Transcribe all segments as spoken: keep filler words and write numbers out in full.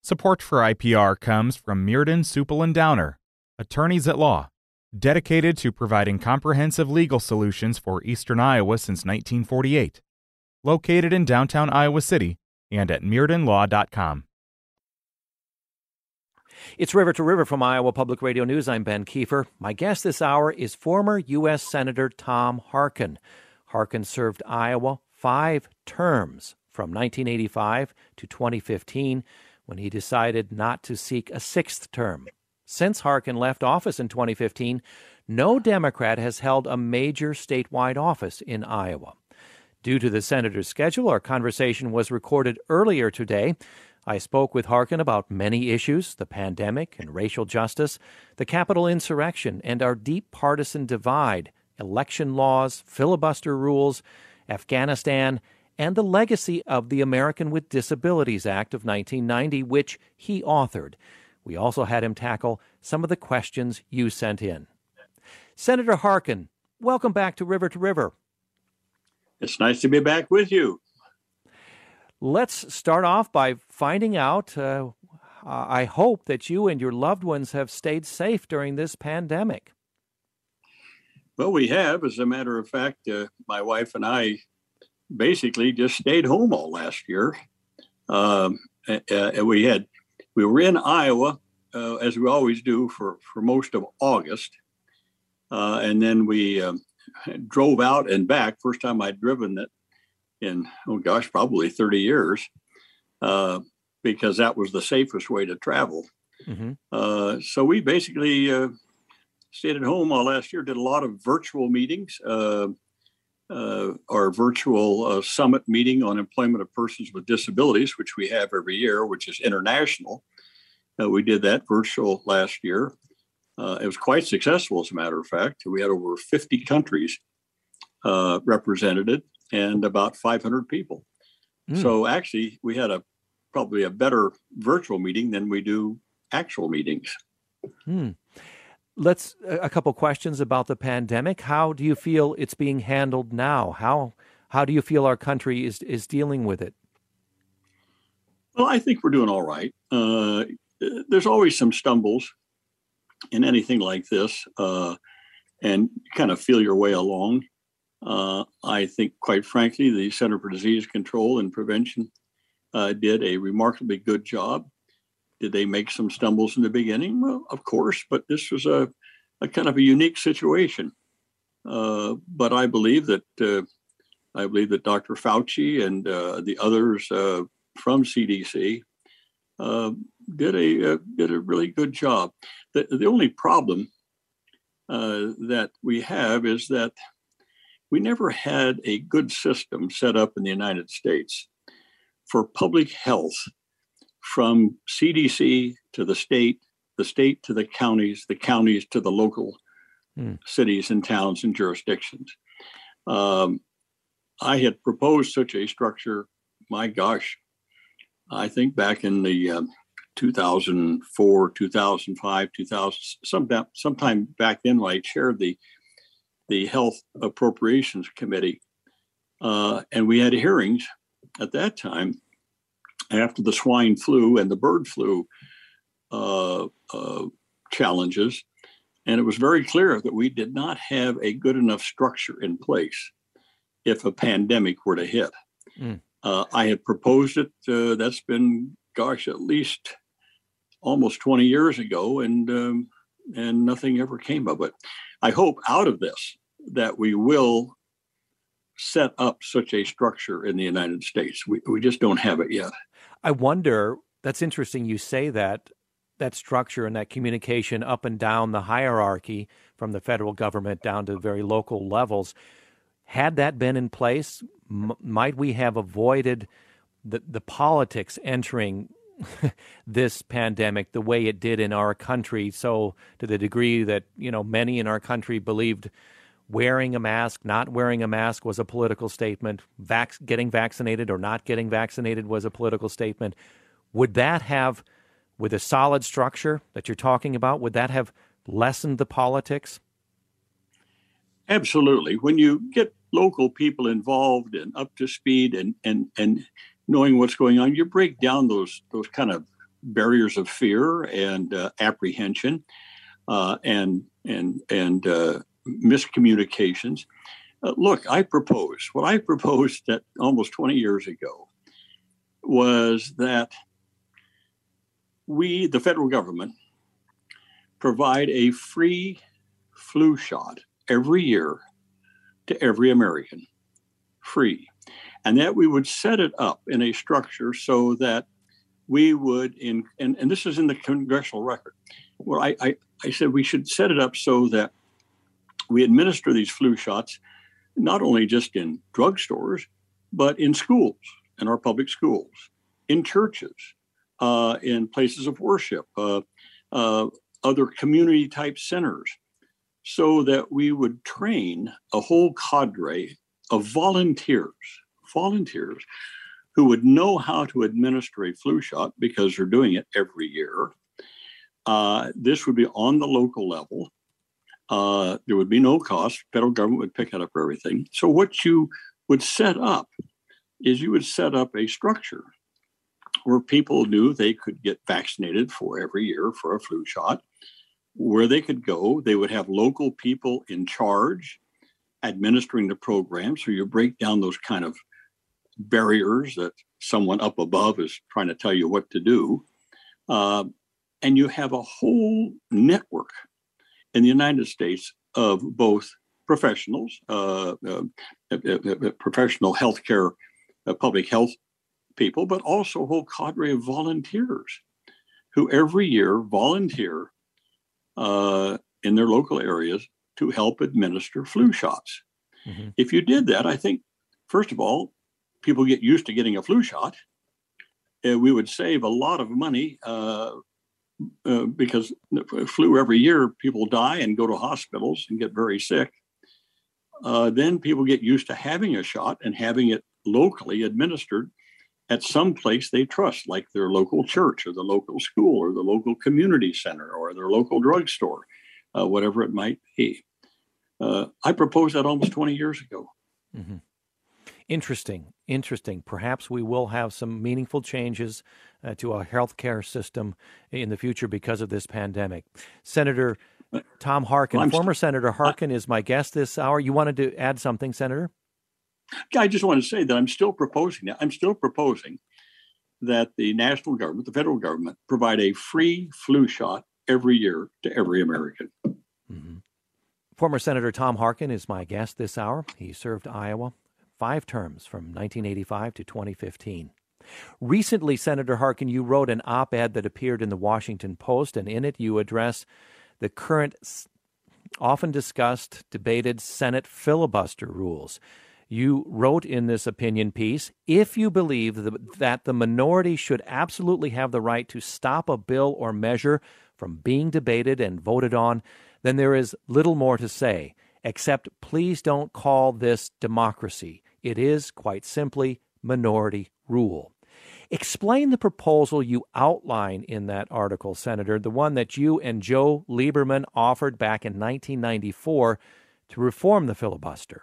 Support for I P R comes from Meerden, Supel and Downer, attorneys at law, dedicated to providing comprehensive legal solutions for Eastern Iowa since nineteen forty-eight. Located in downtown Iowa City and at meerden law dot com. It's River to River from Iowa Public Radio News. I'm Ben Kiefer. My guest this hour is former U S Senator Tom Harkin. Harkin served Iowa five terms from nineteen eighty-five to twenty fifteen when he decided not to seek a sixth term. Since Harkin left office in twenty fifteen, no Democrat has held a major statewide office in Iowa. Due to the senator's schedule, our conversation was recorded earlier today. I spoke with Harkin about many issues, the pandemic and racial justice, the Capitol insurrection and our deep partisan divide, election laws, filibuster rules, Afghanistan, and the legacy of the American with Disabilities Act of nineteen ninety, which he authored. We also had him tackle some of the questions you sent in. Senator Harkin, welcome back to River to River. It's nice to be back with you. Let's start off by finding out, uh, I hope that you and your loved ones have stayed safe during this pandemic. Well, we have. As a matter of fact, uh, my wife and I basically just stayed home all last year. Um, uh, and we had, we were in Iowa, uh, as we always do, for, for most of August. Uh, and then we um, drove out and back. First time I'd driven it in, oh gosh, probably thirty years, uh, because that was the safest way to travel. Mm-hmm. Uh, so we basically uh, stayed at home all last year, did a lot of virtual meetings, uh, uh, our virtual uh, summit meeting on employment of persons with disabilities, which we have every year, which is international. Uh, we did that virtual last year. Uh, it was quite successful, as a matter of fact. We had over fifty countries uh, represented and about five hundred people. Mm. So actually, we had a probably a better virtual meeting than we do actual meetings. Mm. Let's a couple questions about the pandemic. How do you feel it's being handled now? How how do you feel our country is is dealing with it? Well, I think we're doing all right. Uh, there's always some stumbles in anything like this, uh, and kind of feel your way along. Uh, I think, quite frankly, the Center for Disease Control and Prevention uh, did a remarkably good job. Did they make some stumbles in the beginning? Well, of course, but this was a, a kind of a unique situation. Uh, but I believe that uh, I believe that Doctor Fauci and uh, the others uh, from C D C uh, did a uh, did a really good job. The, the only problem uh, that we have is that we never had a good system set up in the United States for public health, from C D C to the state, the state to the counties, the counties to the local mm. cities and towns and jurisdictions. Um, I had proposed such a structure, my gosh, I think back in the um, two thousand four, two thousand five, two thousand, sometime, sometime back then when I chaired the the Health Appropriations Committee. Uh, and we had hearings at that time after the swine flu and the bird flu uh, uh, challenges. And it was very clear that we did not have a good enough structure in place if a pandemic were to hit. Mm. Uh, I had proposed it. Uh, that's been, gosh, at least almost twenty years ago, and um, and nothing ever came of it. I hope out of this that we will set up such a structure in the United States. We we just don't have it yet. I wonder, that's interesting you say that, that structure and that communication up and down the hierarchy from the federal government down to very local levels. Had that been in place, m- might we have avoided the, the politics entering this pandemic the way it did in our country? So to the degree that, you know, many in our country believed wearing a mask, not wearing a mask was a political statement, vac- getting vaccinated or not getting vaccinated was a political statement. Would that have, with a solid structure that you're talking about, would that have lessened the politics? Absolutely. When you get local people involved and up to speed and and and knowing what's going on, you break down those those kind of barriers of fear and uh, apprehension uh, and and and uh, miscommunications. Uh, look, I proposed what I proposed that almost twenty years ago was that we, the federal government, provide a free flu shot every year to every American, free, and that we would set it up in a structure so that we would, in and, and this is in the congressional record, where I, I, I said we should set it up so that we administer these flu shots not only just in drugstores, but in schools, in our public schools, in churches, uh, in places of worship, uh, uh, other community type centers, so that we would train a whole cadre of volunteers, volunteers who would know how to administer a flu shot because they're doing it every year. Uh, this would be on the local level. Uh, there would be no cost. Federal government would pick it up for everything. So what you would set up is you would set up a structure where people knew they could get vaccinated for every year for a flu shot, where they could go. They would have local people in charge administering the program. So you break down those kind of barriers that someone up above is trying to tell you what to do. Uh, and you have a whole network in the United States of both professionals, uh, uh, uh, uh, professional healthcare, uh, public health people, but also a whole cadre of volunteers who every year volunteer uh, in their local areas to help administer flu shots. Mm-hmm. If you did that, I think, first of all, people get used to getting a flu shot. Uh, we would save a lot of money uh, uh, because the flu every year, people die and go to hospitals and get very sick. Uh, then people get used to having a shot and having it locally administered at some place they trust, like their local church or the local school or the local community center or their local drugstore, uh, whatever it might be. Uh, I proposed that almost twenty years ago. Mm-hmm. Interesting, interesting. Perhaps we will have some meaningful changes uh, to our healthcare system in the future because of this pandemic. Senator Tom Harkin, well, former st- Senator Harkin, I, is my guest this hour. You wanted to add something, Senator? I just want to say that I'm still proposing that. I'm still proposing that the national government, the federal government, provide a free flu shot every year to every American. Mm-hmm. Former Senator Tom Harkin is my guest this hour. He served Iowa five terms from nineteen eighty-five to twenty fifteen. Recently, Senator Harkin, you wrote an op-ed that appeared in the Washington Post, and in it you address the current, often discussed, debated Senate filibuster rules. You wrote in this opinion piece, if you believe the, that the minority should absolutely have the right to stop a bill or measure from being debated and voted on, then there is little more to say, except please don't call this democracy. It is, quite simply, minority rule. Explain the proposal you outline in that article, Senator, the one that you and Joe Lieberman offered back in nineteen ninety-four to reform the filibuster.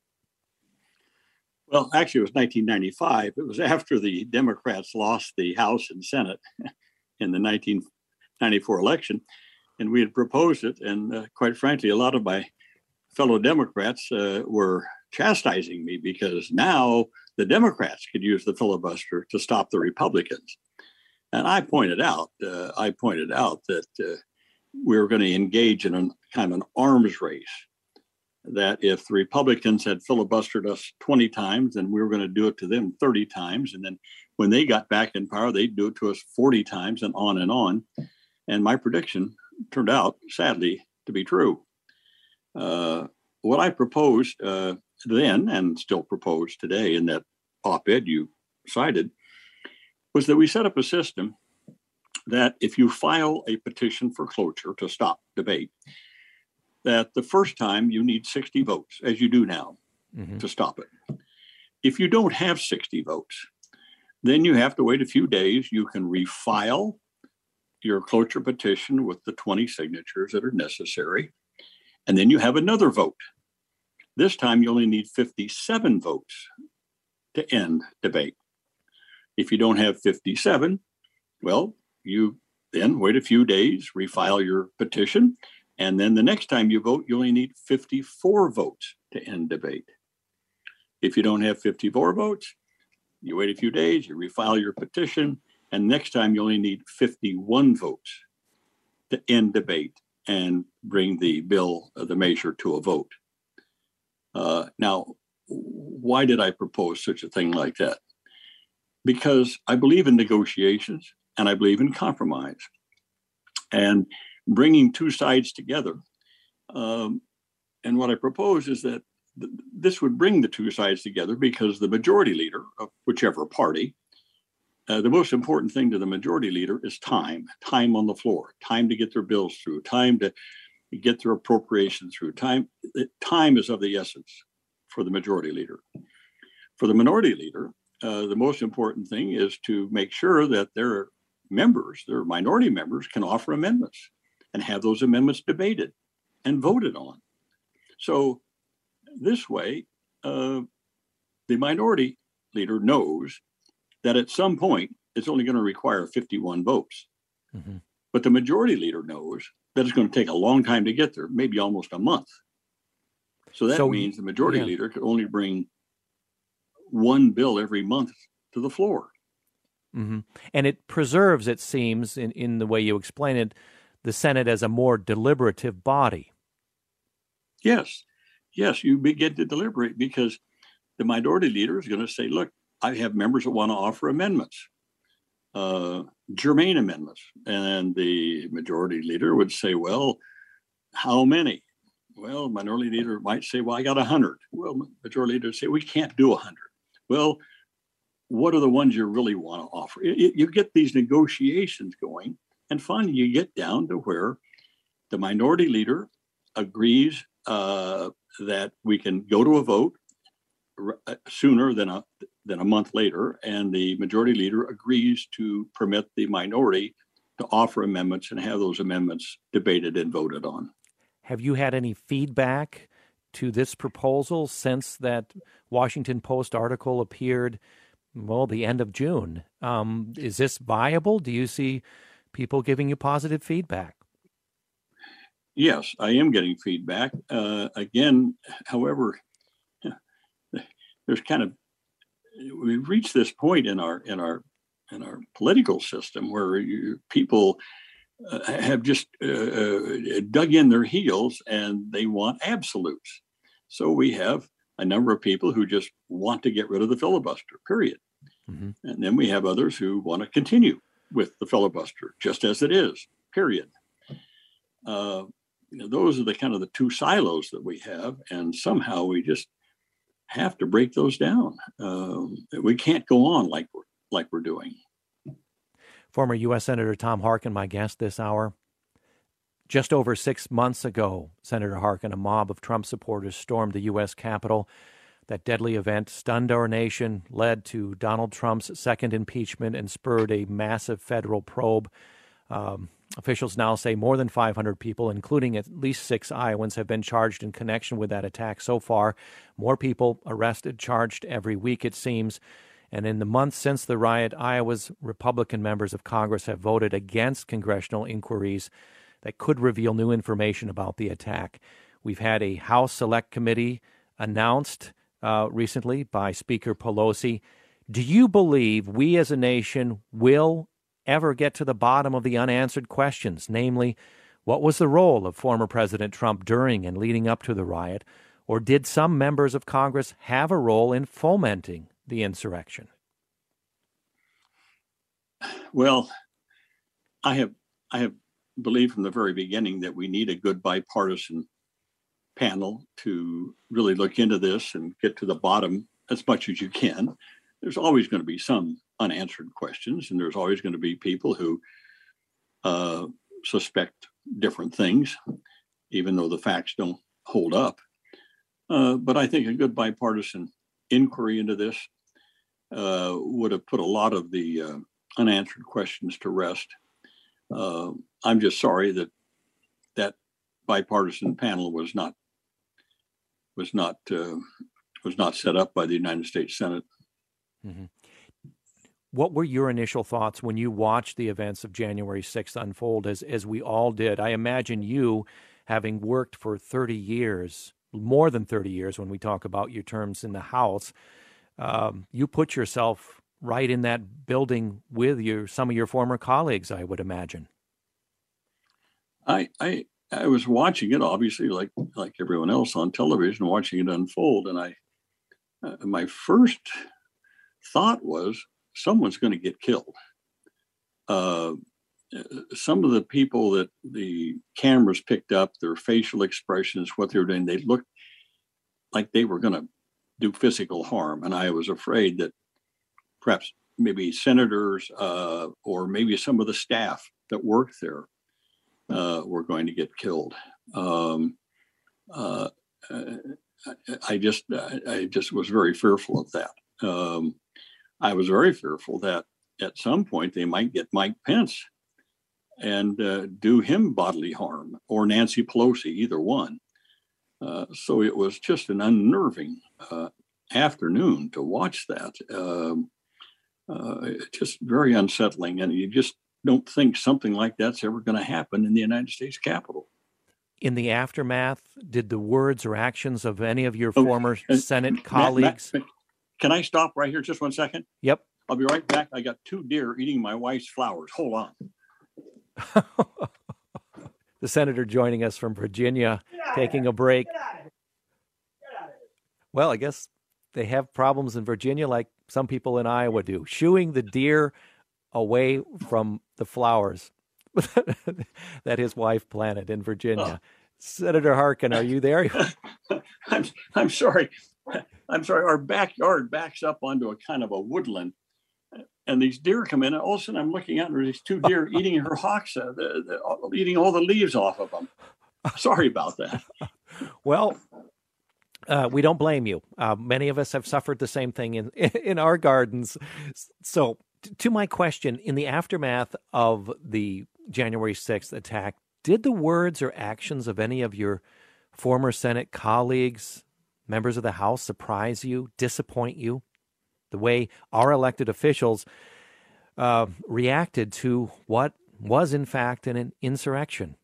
Well, actually, it was nineteen ninety-five. It was after the Democrats lost the House and Senate in the nineteen ninety-four election, and we had proposed it. And uh, quite frankly, a lot of my fellow Democrats uh, were chastising me because now the Democrats could use the filibuster to stop the Republicans. And I pointed out, uh, I pointed out that uh, we were going to engage in a kind of an arms race. That if the Republicans had filibustered us twenty times, then we were going to do it to them thirty times. And then when they got back in power, they'd do it to us forty times and on and on. And my prediction turned out, sadly, to be true. Uh, what I proposed uh, then, and still propose today in that op-ed you cited, was that we set up a system that if you file a petition for cloture to stop debate, that the first time you need sixty votes, as you do now, mm-hmm. to stop it. If you don't have sixty votes, then you have to wait a few days. You can refile your cloture petition with the twenty signatures that are necessary, and then you have another vote. This time you only need fifty-seven votes to end debate. If you don't have fifty-seven, well, you then wait a few days, refile your petition, and then the next time you vote, you only need fifty-four votes to end debate. If you don't have fifty-four votes, you wait a few days, you refile your petition, and next time you only need fifty-one votes to end debate and bring the bill, uh, the measure, to a vote. Uh, now, why did I propose such a thing like that? Because I believe in negotiations and I believe in compromise. And bringing two sides together. Um, and what I propose is that th- this would bring the two sides together because the majority leader of whichever party, uh, the most important thing to the majority leader is time, time on the floor, time to get their bills through, time to get their appropriation through. Time, time is of the essence for the majority leader. For the minority leader, uh, the most important thing is to make sure that their members, their minority members, can offer amendments and have those amendments debated and voted on. So this way, uh, the minority leader knows that at some point it's only going to require fifty-one votes. Mm-hmm. But the majority leader knows that it's going to take a long time to get there, maybe almost a month. So that so, means the majority yeah. leader could only bring one bill every month to the floor. Mm-hmm. And it preserves, it seems, in, in the way you explain it, the Senate as a more deliberative body. Yes. Yes, you begin to deliberate because the minority leader is going to say, look, I have members that want to offer amendments, uh, germane amendments. And the majority leader would say, well, how many? Well, minority leader might say, well, I got one hundred. Well, majority leader would say, we can't do one hundred. Well, what are the ones you really want to offer? It, you get these negotiations going, and finally you get down to where the minority leader agrees uh, that we can go to a vote r- sooner than a than a month later, and the majority leader agrees to permit the minority to offer amendments and have those amendments debated and voted on. Have you had any feedback to this proposal since that Washington Post article appeared, well, the end of June? Um, is this viable? Do you see people giving you positive feedback? Yes, I am getting feedback. Uh, again, however, there's kind of, we've reached this point in our in our in our political system where you, people uh, have just uh, uh, dug in their heels and they want absolutes. So we have a number of people who just want to get rid of the filibuster, period. Mm-hmm. And then we have others who want to continue with the filibuster just as it is, period. Uh, you know, those are the kind of the two silos that we have, and somehow we just have to break those down. Um, we can't go on like we're, like we're doing. Former U S Senator Tom Harkin, my guest this hour. Just over six months ago, Senator Harkin, a mob of Trump supporters stormed the U S Capitol. That deadly event stunned our nation, led to Donald Trump's second impeachment, and spurred a massive federal probe. Um, officials now say more than five hundred people, including at least six Iowans, have been charged in connection with that attack so far. More people arrested, charged every week, it seems. And in the months since the riot, Iowa's Republican members of Congress have voted against congressional inquiries that could reveal new information about the attack. We've had a House Select Committee announced uh, recently by Speaker Pelosi. Do you believe we as a nation will ever get to the bottom of the unanswered questions, namely, what was the role of former President Trump during and leading up to the riot, or did some members of Congress have a role in fomenting the insurrection? Well, I have I have believed from the very beginning that we need a good bipartisan panel to really look into this and get to the bottom as much as you can. There's always going to be some unanswered questions, and there's always going to be people who uh, suspect different things, even though the facts don't hold up. Uh, but I think a good bipartisan inquiry into this uh, would have put a lot of the uh, unanswered questions to rest. Uh, I'm just sorry that that bipartisan panel was not was not uh, was not set up by the United States Senate. Mm-hmm. What were your initial thoughts when you watched the events of January sixth unfold, as as we all did? I imagine you, having worked for thirty years, more than thirty years when we talk about your terms in the House, um, you put yourself right in that building with your some of your former colleagues, I would imagine. I I I was watching it, obviously, like like everyone else on television, watching it unfold, and I uh, my first thought was someone's going to get killed. Uh, some of the people that the cameras picked up, their facial expressions, what they were doing, they looked like they were going to do physical harm, and I was afraid that perhaps maybe senators uh, or maybe some of the staff that worked there uh, were going to get killed. Um, uh, I just, I just was very fearful of that. Um, I was very fearful that at some point they might get Mike Pence and uh, do him bodily harm, or Nancy Pelosi, either one. Uh, so it was just an unnerving uh, afternoon to watch that. Um, uh, just very unsettling, and you just don't think something like that's ever going to happen in the United States Capitol. In the aftermath, did the words or actions of any of your Oh, former uh, Senate Matt, colleagues? Matt, can I stop right here just one second? Yep. I'll be right back. I got two deer eating my wife's flowers. Hold on. The senator joining us from Virginia, taking a break. Well, I guess they have problems in Virginia like some people in Iowa do, shooing the deer away from the flowers that his wife planted in Virginia. Oh. Senator Harkin, are you there? I'm I'm sorry. I'm sorry. Our backyard backs up onto a kind of a woodland, and these deer come in, and all of a sudden I'm looking out, and there's these two deer eating her hoxa, the, the, eating all the leaves off of them. Sorry about that. Well, uh, we don't blame you. Uh, many of us have suffered the same thing in in our gardens. So, to my question, in the aftermath of the January sixth attack, did the words or actions of any of your former Senate colleagues, members of the House, surprise you, disappoint you? The way our elected officials uh, reacted to what was, in fact, an insurrection?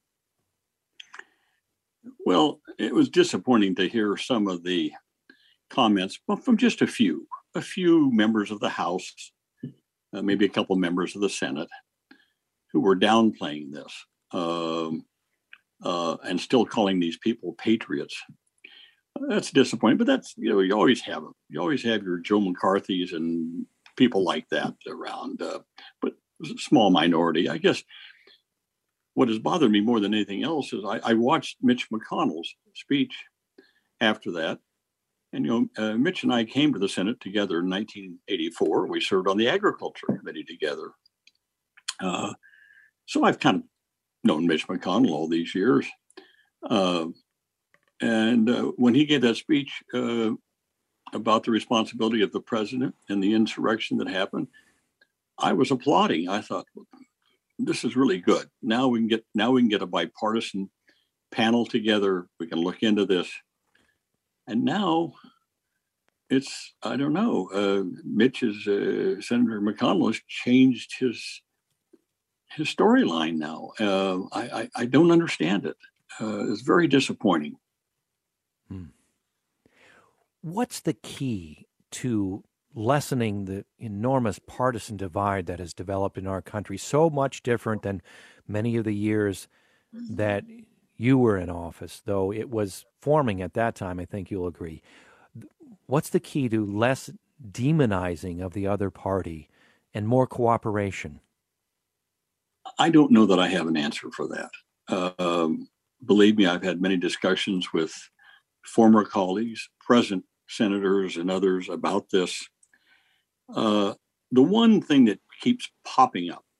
Well, it was disappointing to hear some of the comments, well, from just a few, a few members of the House, uh, maybe a couple members of the Senate, who were downplaying this um, uh, and still calling these people patriots. That's disappointing, but that's, you know, you always have them. You always have your Joe McCarthy's and people like that around, uh, but it's a small minority. I guess what has bothered me more than anything else is I, I watched Mitch McConnell's speech after that. And, you know, uh, Mitch and I came to the Senate together in nineteen eighty-four. We served on the Agriculture Committee together. Uh, so I've kind of known Mitch McConnell all these years. Uh, and uh, when he gave that speech uh, about the responsibility of the president and the insurrection that happened, I was applauding. I thought, this is really good. Now we can get now we can get a bipartisan panel together. We can look into this. And now it's, I don't know, uh, Mitch is, uh, Senator McConnell has changed his his storyline now. Uh, I, I, I don't understand it. Uh, it's very disappointing. Hmm. What's the key to lessening the enormous partisan divide that has developed in our country, so much different than many of the years that you were in office, though it was forming at that time, I think you'll agree. What's the key to less demonizing of the other party and more cooperation? I don't know that I have an answer for that. Uh, um, believe me, I've had many discussions with former colleagues, present senators, and others about this. Uh, the one thing that keeps popping up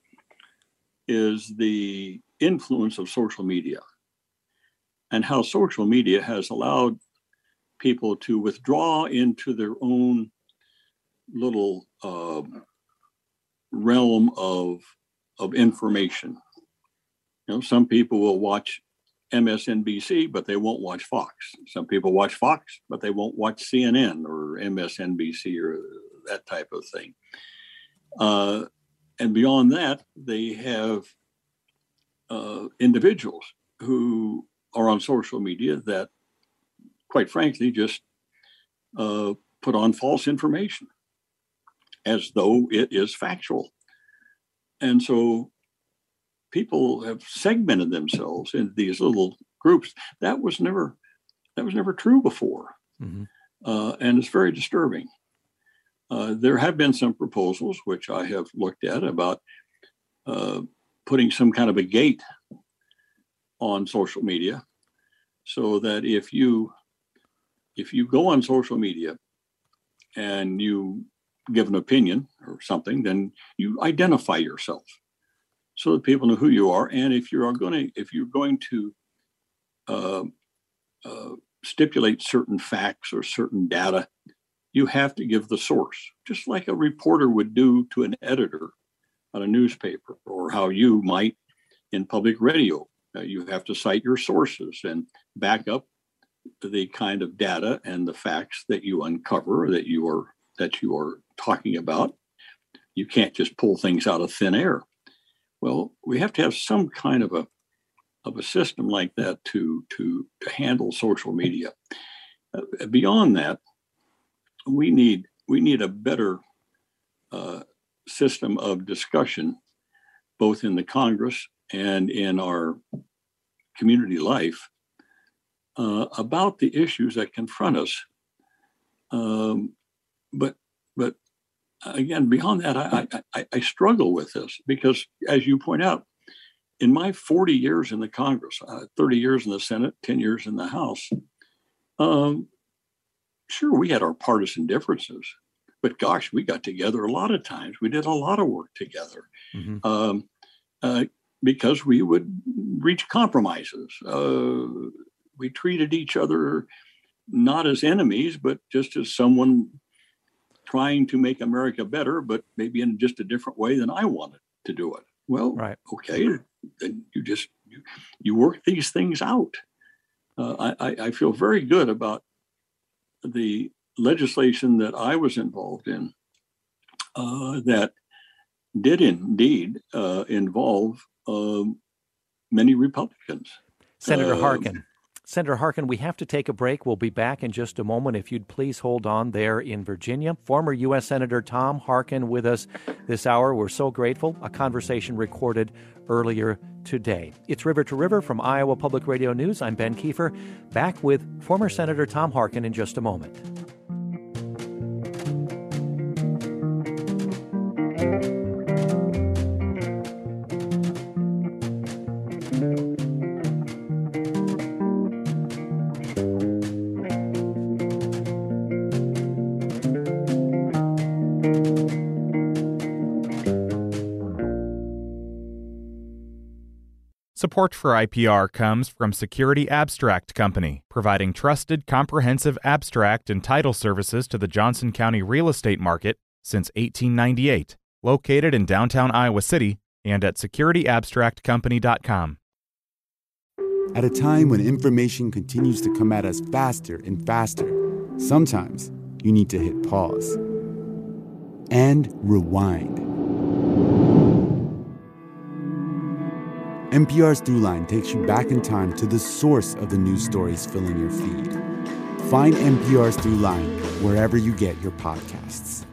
is the influence of social media and how social media has allowed people to withdraw into their own little uh, realm of, of information. You know, some people will watch M S N B C, but they won't watch Fox. Some people watch Fox, but they won't watch C N N or M S N B C or that type of thing. Uh, and beyond that, they have uh, individuals who are on social media that, quite frankly, just uh, put on false information as though it is factual. And so people have segmented themselves into these little groups. That was never that was never true before. Mm-hmm. Uh, and it's very disturbing. Uh, there have been some proposals, which I have looked at, about uh, putting some kind of a gate on social media, so that if you if you go on social media and you give an opinion or something, then you identify yourself so that people know who you are. And if you are going to if you're going to uh, uh, stipulate certain facts or certain data, you have to give the source, just like a reporter would do to an editor on a newspaper, or how you might in public radio. Uh, you have to cite your sources and back up the kind of data and the facts that you uncover, that you are that you are talking about. You can't just pull things out of thin air. Well, we have to have some kind of a of a system like that to to to handle social media. Uh, beyond that, we need we need a better uh, system of discussion, both in the Congress and in our community life, uh, about the issues that confront us. Um, but but again, beyond that, I, I I struggle with this because, as you point out, in my forty years in the Congress, uh, thirty years in the Senate, ten years in the House, um, sure, we had our partisan differences, but gosh, we got together a lot of times. We did a lot of work together. Mm-hmm. um, uh, because we would reach compromises. Uh, we treated each other not as enemies, but just as someone trying to make America better, but maybe in just a different way than I wanted to do it. Well, right. Okay, then you just, you, you work these things out. Uh, I, I feel very good about the legislation that I was involved in uh, that did indeed uh, involve um, many Republicans. Senator Harkin. Uh, Senator Harkin, we have to take a break. We'll be back in just a moment. If you'd please hold on there in Virginia. Former U S Senator Tom Harkin with us this hour. We're so grateful. A conversation recorded earlier today. It's River to River from Iowa Public Radio News. I'm Ben Kiefer, back with former Senator Tom Harkin in just a moment. Support for I P R comes from Security Abstract Company, providing trusted, comprehensive abstract and title services to the Johnson County real estate market since eighteen ninety-eight. Located in downtown Iowa City and at security abstract company dot com. At a time when information continues to come at us faster and faster, sometimes you need to hit pause and rewind. N P R's Throughline takes you back in time to the source of the news stories filling your feed. Find N P R's Throughline wherever you get your podcasts.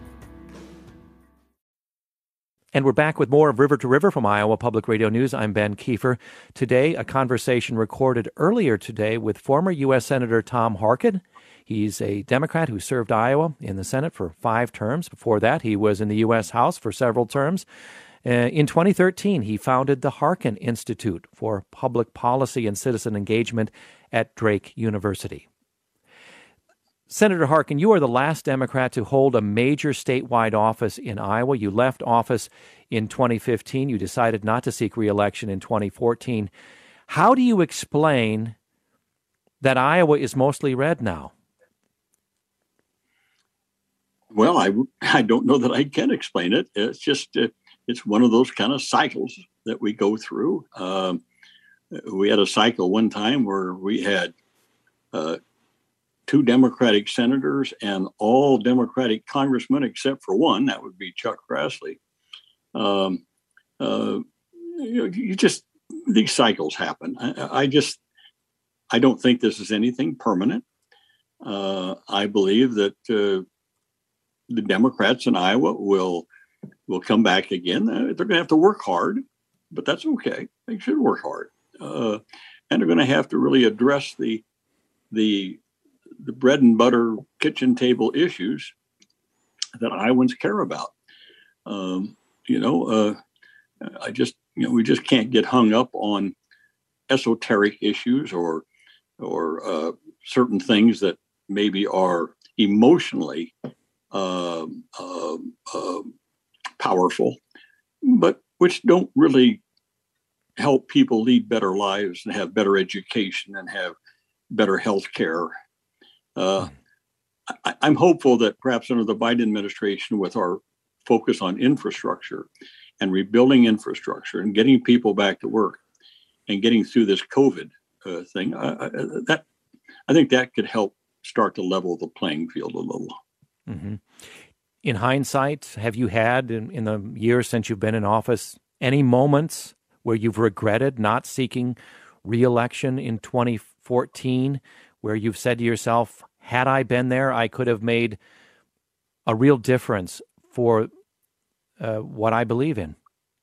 And we're back with more of River to River from Iowa Public Radio News. I'm Ben Kiefer. Today, a conversation recorded earlier today with former U S Senator Tom Harkin. He's a Democrat who served Iowa in the Senate for five terms. Before that, he was in the U S House for several terms. Uh, in twenty thirteen, he founded the Harkin Institute for Public Policy and Citizen Engagement at Drake University. Senator Harkin, you are the last Democrat to hold a major statewide office in Iowa. You left office in twenty fifteen. You decided not to seek re-election in twenty fourteen. How do you explain that Iowa is mostly red now? Well, I, I don't know that I can explain it. It's just... Uh, It's one of those kind of cycles that we go through. Um, we had a cycle one time where we had uh, two Democratic senators and all Democratic congressmen except for one, that would be Chuck Grassley, Um, uh, you, know, you just these cycles happen. I, I just I don't think this is anything permanent. Uh, I believe that uh, the Democrats in Iowa will will come back again. Uh, they're going to have to work hard, but that's okay. They should work hard, uh, and they're going to have to really address the the the bread and butter kitchen table issues that Iowans care about. Um, you know, uh, I just you know we just can't get hung up on esoteric issues or or uh, certain things that maybe are emotionally uh, uh, uh, powerful, but which don't really help people lead better lives and have better education and have better health care. Uh, I, I'm hopeful that perhaps under the Biden administration, with our focus on infrastructure and rebuilding infrastructure and getting people back to work and getting through this COVID uh, thing, I, I, that I think that could help start to level the playing field a little. Mm-hmm. In hindsight, have you had in, in the years since you've been in office any moments where you've regretted not seeking re-election in twenty fourteen, where you've said to yourself, had I been there, I could have made a real difference for uh, what I believe in?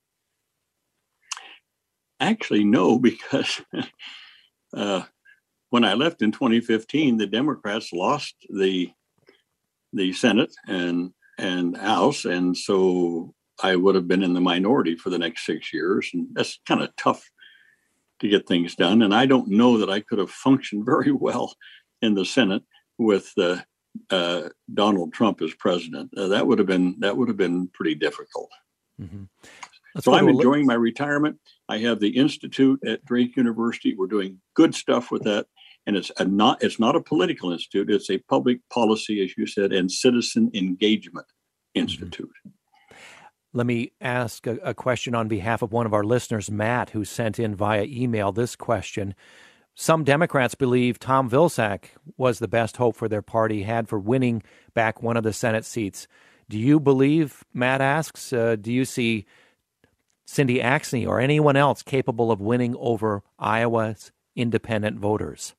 Actually, no, because uh, when I left in twenty fifteen, the Democrats lost the the Senate and and House, and so I would have been in the minority for the next six years, and that's kind of tough to get things done. And I don't know that I could have functioned very well in the Senate with uh, uh, Donald Trump as president. Uh, that would have been that would have been pretty difficult. Mm-hmm. So I'm enjoying my retirement. I have the Institute at Drake University. We're doing good stuff with that. And it's a not it's not a political institute. It's a public policy, as you said, and citizen engagement institute. Let me ask a, a question on behalf of one of our listeners, Matt, who sent in via email this question. Some Democrats believe Tom Vilsack was the best hope for their party had for winning back one of the Senate seats. Do you believe, Matt asks, uh, do you see Cindy Axne or anyone else capable of winning over Iowa's independent voters?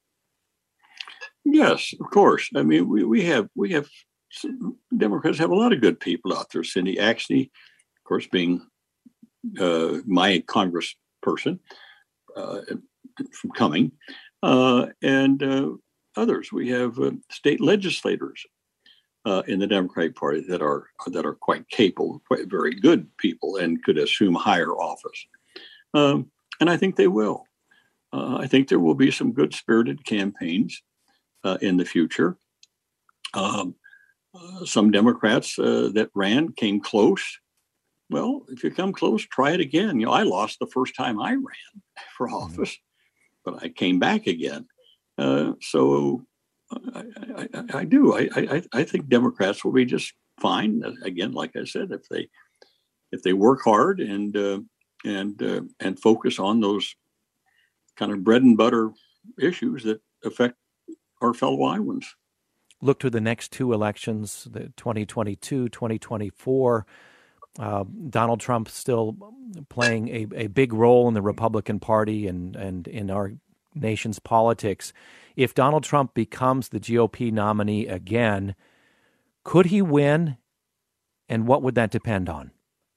Yes, of course. I mean, we, we have we have Democrats have a lot of good people out there. Cindy Axne, of course, being uh, my congressperson uh, from Cumming, uh, and uh, others. We have uh, state legislators uh, in the Democratic Party that are that are quite capable, quite very good people, and could assume higher office. Um, and I think they will. Uh, I think there will be some good-spirited campaigns Uh, in the future. Um, uh, some Democrats uh, that ran came close. Well, if you come close, try it again. You know, I lost the first time I ran for office, but I came back again. Uh, so I, I, I, I do. I, I, I think Democrats will be just fine. Again, like I said, if they if they work hard and uh, and uh, and focus on those kind of bread and butter issues that affect our fellow Iowans. Look to the next two elections, the twenty twenty-two, twenty twenty-four. Uh, Donald Trump still playing a, a big role in the Republican Party and, and in our nation's politics. If Donald Trump becomes the G O P nominee again, could he win? And what would that depend on?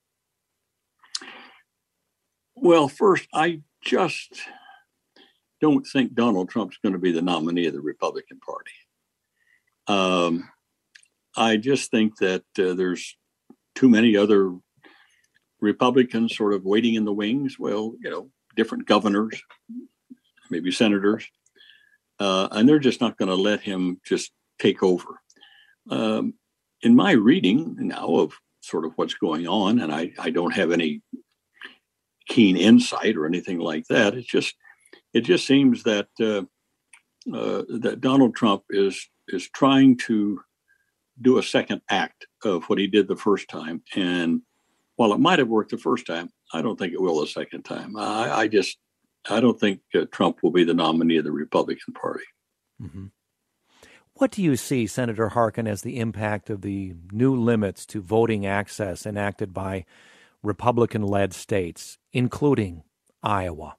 Well, first, I just don't think Donald Trump's going to be the nominee of the Republican Party. Um, I just think that uh, there's too many other Republicans sort of waiting in the wings. Well, you know, different governors, maybe senators, uh, and they're just not going to let him just take over. Um, in my reading now of sort of what's going on, and I, I don't have any keen insight or anything like that, it's just It just seems that uh, uh, that Donald Trump is is trying to do a second act of what he did the first time. And while it might have worked the first time, I don't think it will the second time. I, I just I don't think uh, Trump will be the nominee of the Republican Party. Mm-hmm. What do you see, Senator Harkin, as the impact of the new limits to voting access enacted by Republican-led states, including Iowa?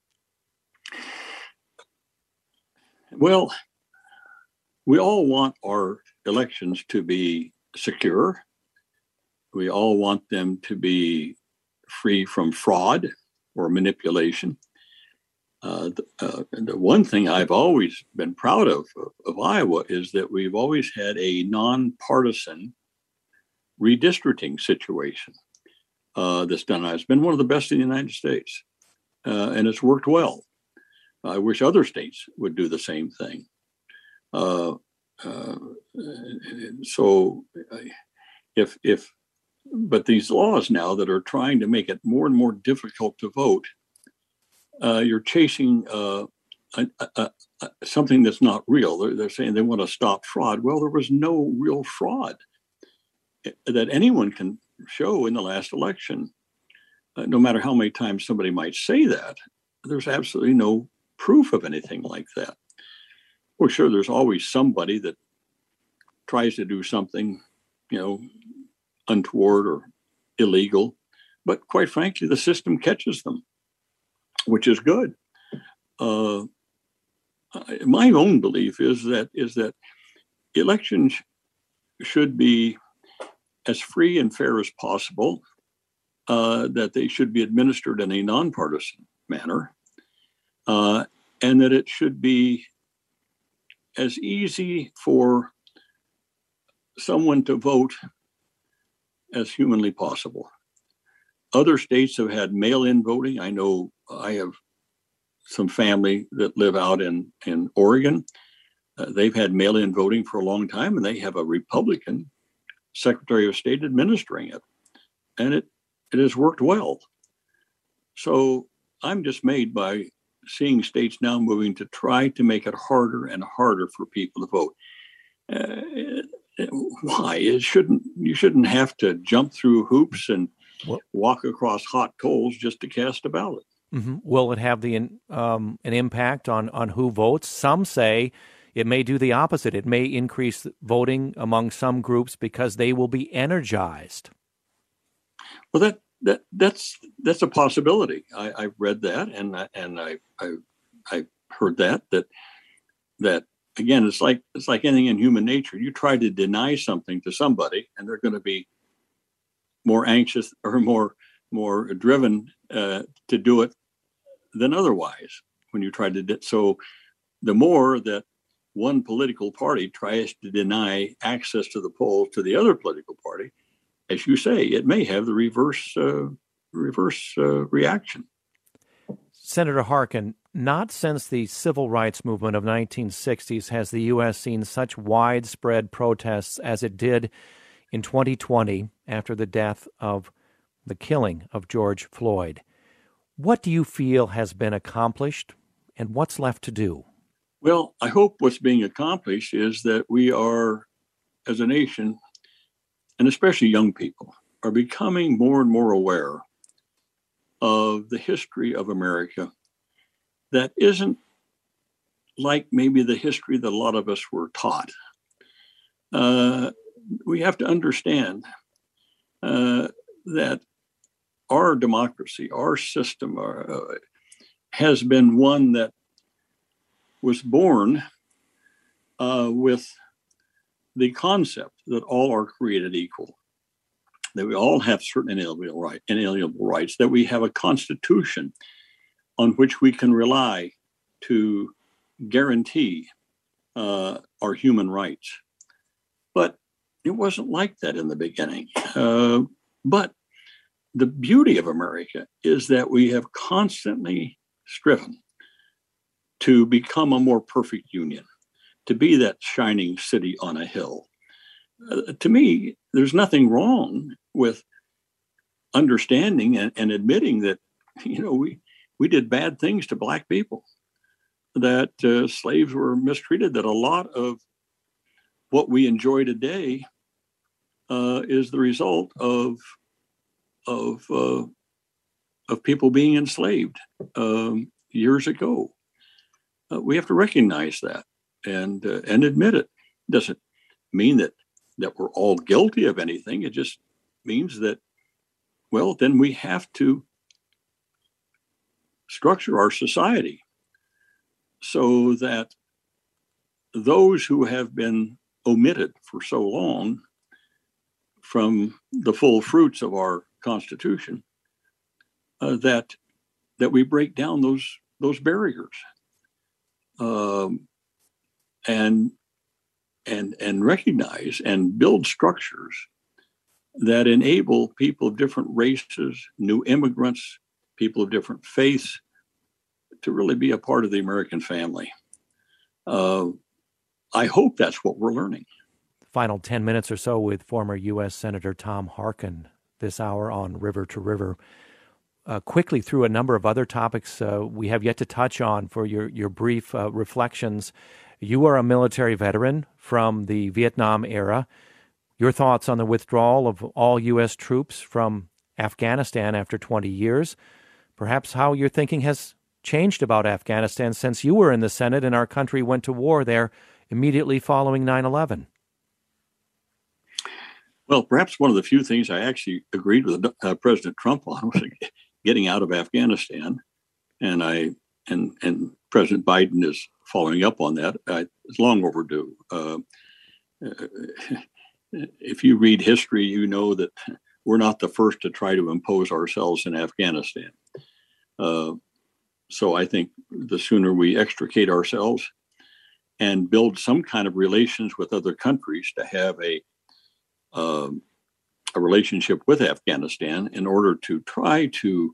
Well, we all want our elections to be secure. We all want them to be free from fraud or manipulation. Uh, the, uh, the one thing I've always been proud of, of of Iowa is that we've always had a nonpartisan redistricting situation uh, that's done. It's been one of the best in the United States, uh, and it's worked well. I wish other states would do the same thing. Uh, uh, so, if if but these laws now that are trying to make it more and more difficult to vote, uh, you're chasing uh, a, a, a, something that's not real. They're, they're saying they want to stop fraud. Well, there was no real fraud that anyone can show in the last election. Uh, no matter how many times somebody might say that, there's absolutely no proof of anything like that. Well, sure, there's always somebody that tries to do something, you know, untoward or illegal, but quite frankly, the system catches them, which is good. Uh, my own belief is that is that elections should be as free and fair as possible, uh, that they should be administered in a nonpartisan manner, uh, and that it should be as easy for someone to vote as humanly possible. Other states have had mail-in voting. I know I have some family that live out in, in Oregon. Uh, they've had mail-in voting for a long time, and they have a Republican Secretary of State administering it. And it, it has worked well. So I'm dismayed by seeing states now moving to try to make it harder and harder for people to vote. Uh, why? It shouldn't. You shouldn't have to jump through hoops and well, walk across hot coals just to cast a ballot. Mm-hmm. Will it have the um, an impact on on who votes? Some say it may do the opposite. It may increase voting among some groups because they will be energized. Well, that that that's that's a possibility. I, I've read that, and and I I I heard that that that. Again, it's like it's like anything in human nature. You try to deny something to somebody, and they're going to be more anxious or more more driven uh, to do it than otherwise. When you try to do so, the more that one political party tries to deny access to the polls to the other political party, as you say, it may have the reverse uh, reverse uh, reaction. Senator Harkin, not since the civil rights movement of nineteen sixties has the U S seen such widespread protests as it did in twenty twenty after the death of the killing of George Floyd. What do you feel has been accomplished, and what's left to do? Well, I hope what's being accomplished is that we are, as a nation, and especially young people, are becoming more and more aware of the history of America that isn't like maybe the history that a lot of us were taught. Uh, we have to understand uh, that our democracy, our system, uh, has been one that was born uh, with the concept that all are created equal, that we all have certain inalienable, right, inalienable rights, that we have a constitution on which we can rely to guarantee uh, our human rights. But it wasn't like that in the beginning. Uh, but the beauty of America is that we have constantly striven to become a more perfect union, to be that shining city on a hill. Uh, to me, there's nothing wrong with understanding and, and admitting that, you know, we, we did bad things to Black people, that uh, slaves were mistreated, that a lot of what we enjoy today uh, is the result of of uh, of people being enslaved um, years ago. Uh, we have to recognize that and uh, and admit it. Doesn't mean that that we're all guilty of anything. It just means that well, then we have to structure our society so that those who have been omitted for so long from the full fruits of our Constitution, uh, that that we break down those those barriers, um, and and and recognize and build structures that enable people of different races, new immigrants, people of different faiths, to really be a part of the American family. Uh, I hope that's what we're learning. Final ten minutes or so with former U S Senator Tom Harkin this hour on River to River. Uh, quickly through a number of other topics uh, we have yet to touch on for your, your brief uh, reflections. You are a military veteran from the Vietnam era. Your thoughts on the withdrawal of all U S troops from Afghanistan after twenty years. Perhaps how your thinking has changed about Afghanistan since you were in the Senate and our country went to war there immediately following nine eleven. Well, perhaps one of the few things I actually agreed with uh, President Trump on was getting out of Afghanistan, and I and and President Biden is following up on that. Uh, it's long overdue. Uh, if you read history, you know that we're not the first to try to impose ourselves in Afghanistan. Uh, so I think the sooner we extricate ourselves and build some kind of relations with other countries to have a Um, a relationship with Afghanistan in order to try to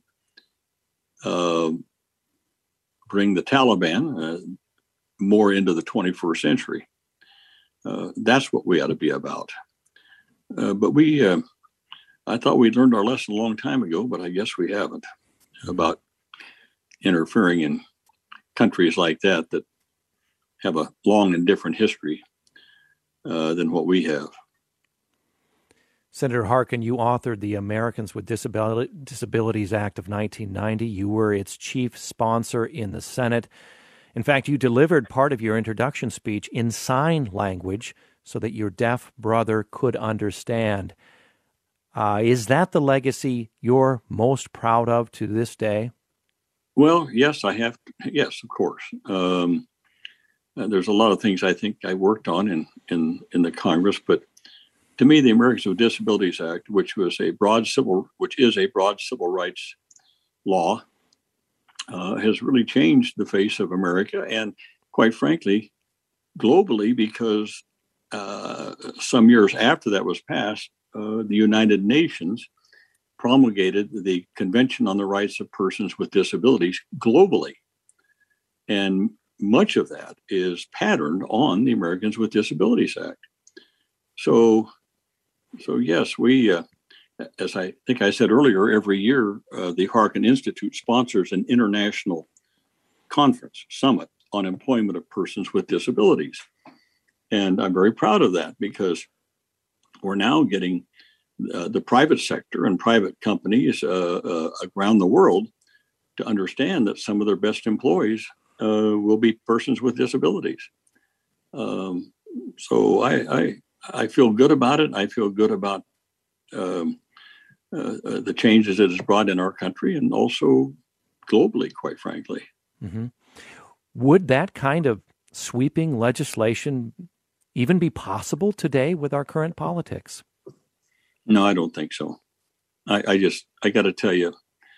uh, bring the Taliban uh, more into the twenty-first century. Uh, that's what we ought to be about. Uh, but we, uh, I thought we'd learned our lesson a long time ago, but I guess we haven't, about interfering in countries like that that have a long and different history uh, than what we have. Senator Harkin, you authored the Americans with Disability, Disabilities Act of nineteen ninety. You were its chief sponsor in the Senate. In fact, you delivered part of your introduction speech in sign language so that your deaf brother could understand. Uh, is that the legacy you're most proud of to this day? Well, yes, I have. Yes, of course. Um, there's a lot of things I think I worked on in, in, in the Congress, but to me, the Americans with Disabilities Act, which was a broad civil, which is a broad civil rights law, uh, has really changed the face of America, and quite frankly, globally, because uh, some years after that was passed, uh, the United Nations promulgated the Convention on the Rights of Persons with Disabilities globally, and much of that is patterned on the Americans with Disabilities Act. So. So yes, we, uh, as I think I said earlier, every year uh, the Harkin Institute sponsors an international conference, summit on employment of persons with disabilities. And I'm very proud of that because we're now getting uh, the private sector and private companies uh, uh, around the world to understand that some of their best employees uh, will be persons with disabilities. Um, so I, I I feel good about it. I feel good about um, uh, uh, the changes it has brought in our country and also globally, quite frankly. Mm-hmm. Would that kind of sweeping legislation even be possible today with our current politics? No, I don't think so. I, I just, I got to tell you,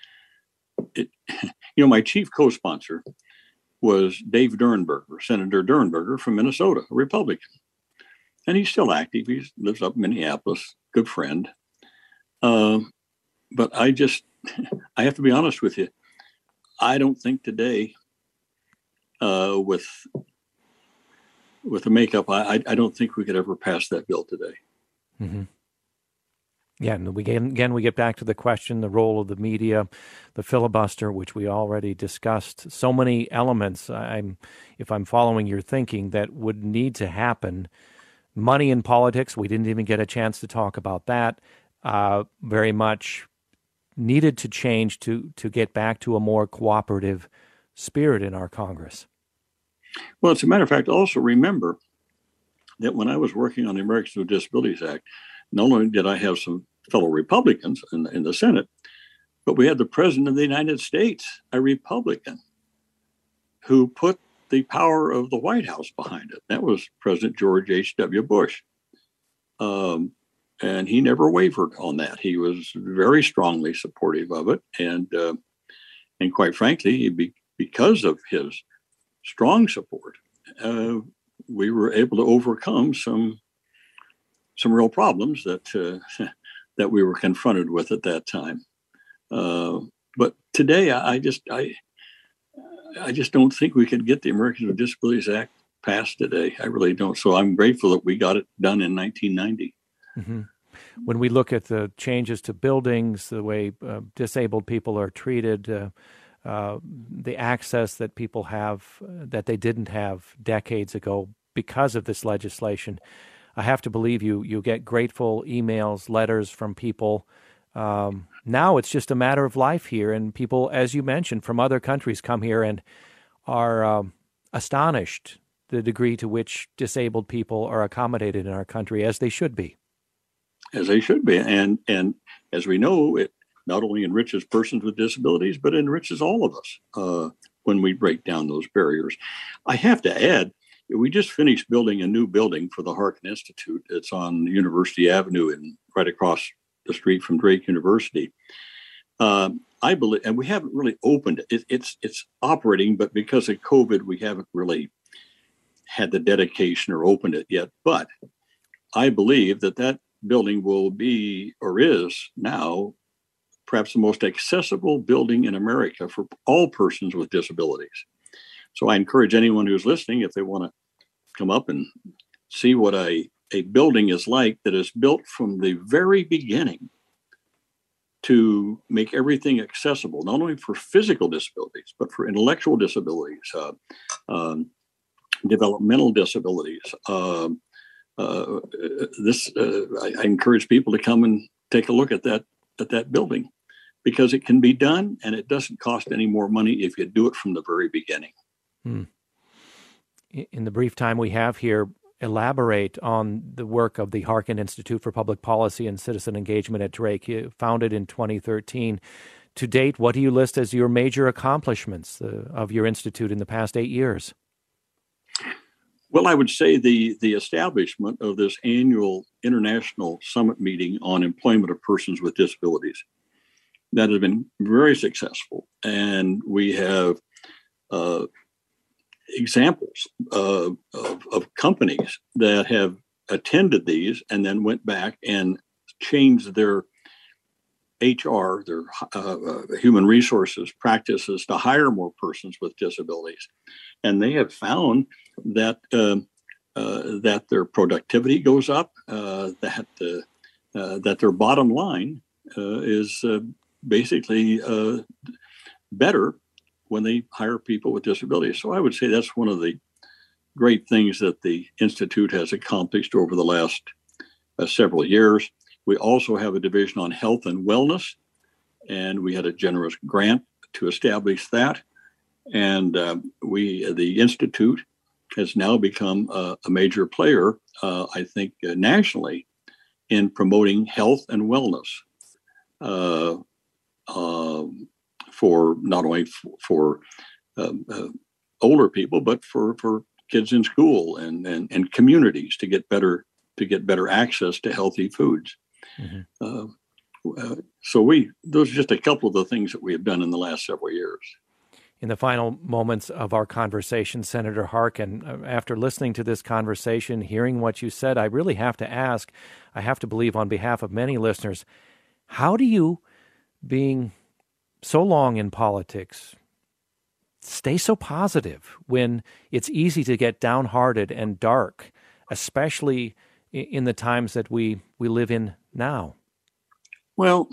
it, you know, my chief co-sponsor was Dave Durenberger, Senator Durenberger from Minnesota, a Republican. And he's still active. He lives up in Minneapolis, good friend. Um, but I just, I have to be honest with you. I don't think today, uh, with with the makeup, I, I don't think we could ever pass that bill today. Mm-hmm. Yeah, and we again, again we get back to the question, the role of the media, the filibuster, which we already discussed. So many elements. I'm, if I'm following your thinking, that would need to happen. Money in politics, we didn't even get a chance to talk about that. Uh, very much needed to change to to get back to a more cooperative spirit in our Congress. Well, as a matter of fact, also remember that when I was working on the Americans with Disabilities Act, not only did I have some fellow Republicans in, in the Senate, but we had the President of the United States, a Republican, who put the power of the White House behind it. That was President George H W. Bush. Um, and he never wavered on that. He was very strongly supportive of it. And uh, and quite frankly, he be, because of his strong support, uh, we were able to overcome some some real problems that uh, that we were confronted with at that time. Uh, but today, I, I just I I just don't think we could get the Americans with Disabilities Act passed today. I really don't. So I'm grateful that we got it done in nineteen ninety. Mm-hmm. When we look at the changes to buildings, the way uh, disabled people are treated, uh, uh, the access that people have uh, that they didn't have decades ago because of this legislation, I have to believe you you get grateful emails, letters from people. Um, now it's just a matter of life here, and people, as you mentioned, from other countries come here and are um, astonished the degree to which disabled people are accommodated in our country, as they should be. As they should be. And and as we know, it not only enriches persons with disabilities, but enriches all of us uh, when we break down those barriers. I have to add, we just finished building a new building for the Harkin Institute. It's on University Avenue and right across the street from Drake University. Um, I believe, and we haven't really opened it. it. It's it's operating, but because of COVID, we haven't really had the dedication or opened it yet. But I believe that that building will be, or is now, perhaps the most accessible building in America for all persons with disabilities. So I encourage anyone who's listening, if they want to come up and see what a, a building is like that is built from the very beginning to make everything accessible, not only for physical disabilities, but for intellectual disabilities, uh, um, developmental disabilities. Uh, uh, this uh, I, I encourage people to come and take a look at that at that building, because it can be done and it doesn't cost any more money if you do it from the very beginning. Hmm. In the brief time we have here, elaborate on the work of the Harkin Institute for Public Policy and Citizen Engagement at Drake, founded in twenty thirteen. To date, what do you list as your major accomplishments uh, of your institute in the past eight years? Well, I would say the, the establishment of this annual international summit meeting on employment of persons with disabilities. That has been very successful. And we have uh, examples uh, of, of companies that have attended these and then went back and changed their H R, their uh, uh, human resources practices to hire more persons with disabilities. And they have found that uh, uh, that their productivity goes up, uh, that uh, uh, that their bottom line uh, is uh, basically uh, better when they hire people with disabilities. So I would say that's one of the great things that the Institute has accomplished over the last uh, several years. We also have a division on health and wellness, and we had a generous grant to establish that. And uh, we, the Institute, has now become a, a major player, uh, I think, uh, nationally in promoting health and wellness uh, uh, for not only f- for um, uh, older people, but for, for kids in school and, and, and communities to get better to get better access to healthy foods. Mm-hmm. Uh, uh, so we those are just a couple of the things that we have done in the last several years. In the final moments of our conversation, Senator Harkin, after listening to this conversation, hearing what you said, I really have to ask, I have to believe on behalf of many listeners, how do you, being so long in politics, stay so positive when it's easy to get downhearted and dark, especially in the times that we, we live in now? Well,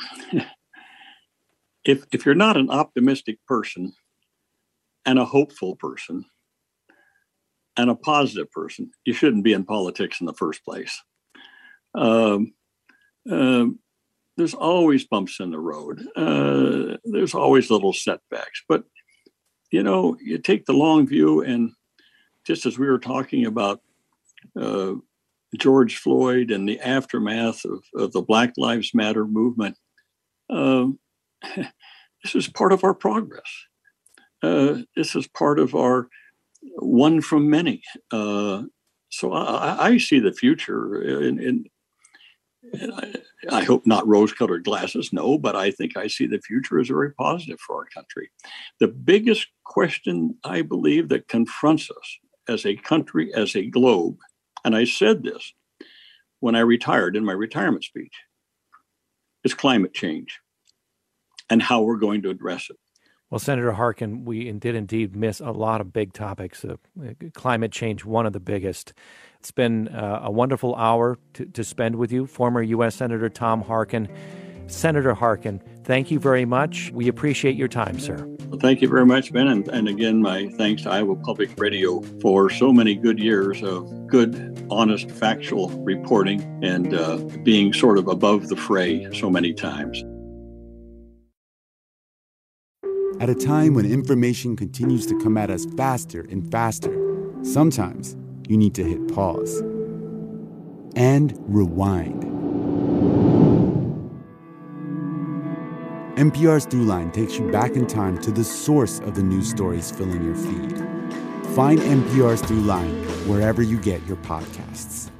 if if you're not an optimistic person and a hopeful person and a positive person, you shouldn't be in politics in the first place. Um, um, there's always bumps in the road. Uh, there's always little setbacks. But, you know, you take the long view, and just as we were talking about uh, George Floyd and the aftermath of, of the Black Lives Matter movement. Um, this is part of our progress. Uh, this is part of our one from many. Uh, so I, I see the future in, in, in I, I hope not rose-colored glasses, no, but I think I see the future as very positive for our country. The biggest question, I believe, that confronts us as a country, as a globe, and I said this when I retired in my retirement speech, is climate change and how we're going to address it. Well, Senator Harkin, we did indeed miss a lot of big topics. Uh, climate change, one of the biggest. It's been uh, a wonderful hour to, to spend with you, former U S Senator Tom Harkin. Senator Harkin, thank you very much. We appreciate your time, sir. Well, thank you very much, Ben. And, and again, my thanks to Iowa Public Radio for so many good years of good, honest, factual reporting and uh, being sort of above the fray so many times. At a time when information continues to come at us faster and faster, sometimes you need to hit pause and rewind. N P R's Throughline takes you back in time to the source of the news stories filling your feed. Find N P R's Throughline wherever you get your podcasts.